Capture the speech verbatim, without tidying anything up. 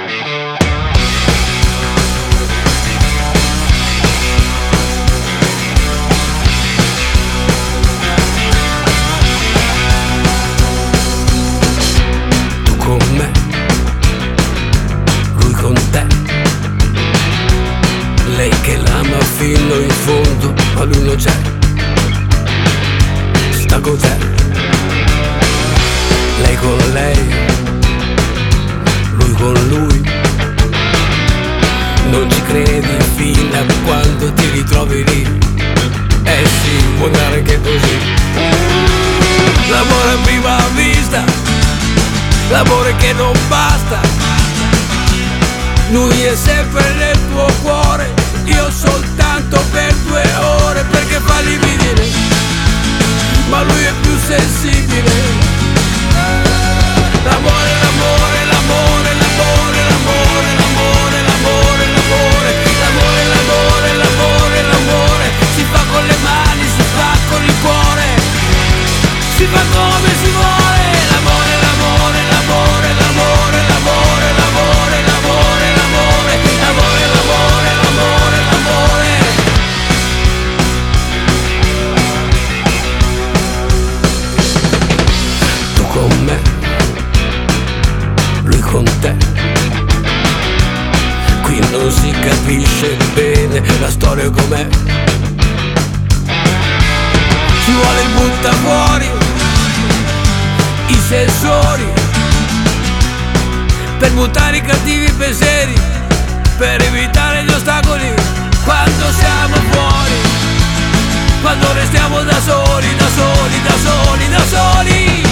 Tu con me, lui con te. Lei che l'ama fino in fondo, ma lui non c'è. Sta con te, lei con lei, lui con lui. Non ci credi fino a quando ti ritrovi lì. Eh sì, può andare anche così. L'amore a prima vista, l'amore che non basta. Lui è sempre nel tuo cuore, io soltanto per due ore, perché fa lividi, ma lui è più sensibile. L'amore, l'amore, l'amore, l'amore, l'amore, l'amore, l'amore, l'amore, l'amore, l'amore, l'amore, l'amore, si fa con le mani, si fa con il cuore, si fa come si vuole. L'amore, l'amore, l'amore, l'amore, l'amore, l'amore, l'amore, l'amore, l'amore, l'amore, l'amore, l'amore. Tu con me, lui con te. Qui non si capisce bene la storia com'è. Ci vuole il butta fuori i sensori per buttare i cattivi pensieri, per evitare gli ostacoli quando siamo fuori, quando restiamo da soli, da soli, da soli, da soli.